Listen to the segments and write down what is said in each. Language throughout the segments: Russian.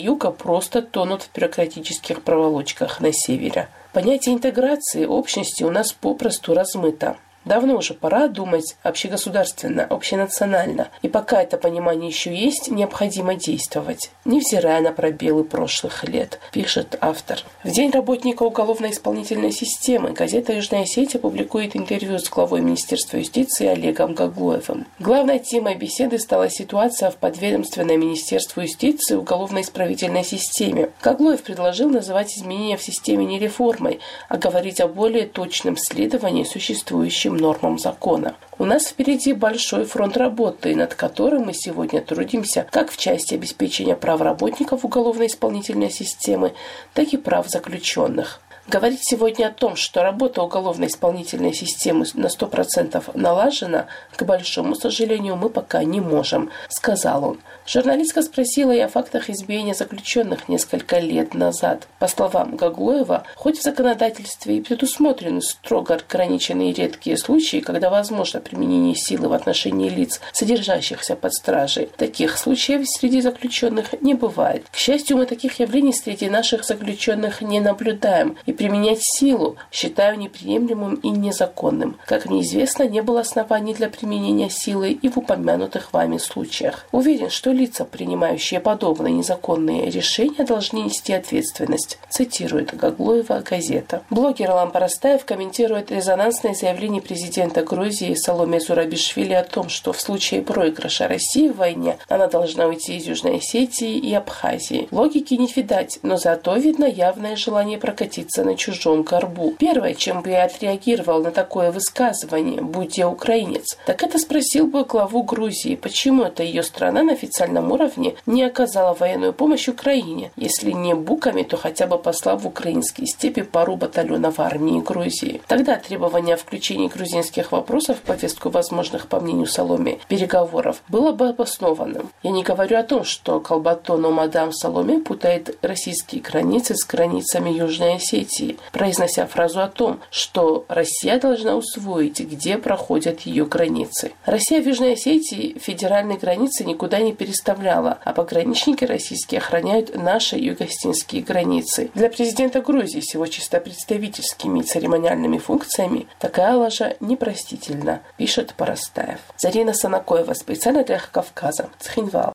юга просто тонут в бюрократических проволочках на севере. Понятие интеграции общности у нас попросту размыто. Давно уже пора думать общегосударственно, общенационально. И пока это понимание еще есть, необходимо действовать, невзирая на пробелы прошлых лет, пишет автор. В День работника уголовно-исполнительной системы газета «Южная Осетия» публикует интервью с главой Министерства юстиции Олегом Гаглоевым. Главной темой беседы стала ситуация в подведомственной Министерству юстиции уголовно-исправительной системе. Гаглоев предложил называть изменения в системе не реформой, а говорить о более точном следовании существующим нормам закона. У нас впереди большой фронт работы, над которым мы сегодня трудимся как в части обеспечения прав работников уголовно-исполнительной системы, так и прав заключенных. Говорить сегодня о том, что работа уголовно-исполнительной системы на 100% налажена, к большому сожалению, мы пока не можем, сказал он. Журналистка спросила и о фактах избиения заключенных несколько лет назад. По словам Гаглоева, хоть в законодательстве и предусмотрены строго ограниченные редкие случаи, когда возможно применение силы в отношении лиц, содержащихся под стражей, таких случаев среди заключенных не бывает. К счастью, мы таких явлений среди наших заключенных не наблюдаем, и применять силу считаю неприемлемым и незаконным. Как мне известно, не было оснований для применения силы и в упомянутых вами случаях. Уверен, что лица, принимающие подобные незаконные решения, должны нести ответственность, цитирует Гаглоева газета. Блогер Алан Парастаев комментирует резонансное заявление президента Грузии Саломе Зурабишвили о том, что в случае проигрыша России в войне она должна уйти из Южной Осетии и Абхазии. Логики не видать, но зато видно явное желание прокатиться на чужом горбу. Первое, чем бы я отреагировал на такое высказывание, будь я украинец, так это спросил бы главу Грузии, почему это ее страна на официальном уровне не оказала военную помощь Украине, если не буками, то хотя бы послав в украинские степи пару батальонов армии Грузии. Тогда требование о включении грузинских вопросов в повестку возможных, по мнению Саломе, переговоров было бы обоснованным. Я не говорю о том, что Колбатону мадам Саломе путает российские границы с границами Южной Осетии, произнося фразу о том, что Россия должна усвоить, где проходят ее границы. Россия в Южной Осетии федеральные границы никуда не переставляла, а пограничники российские охраняют наши юго-осетинские границы. Для президента Грузии с его чисто представительскими и церемониальными функциями такая лажа непростительна, пишет Парастаев. Зарина Санакоева, специально для Кавказа, Цхинвал.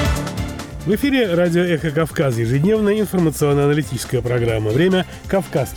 В эфире радио «Эхо Кавказа», ежедневная информационно-аналитическая программа «Время Кавказ».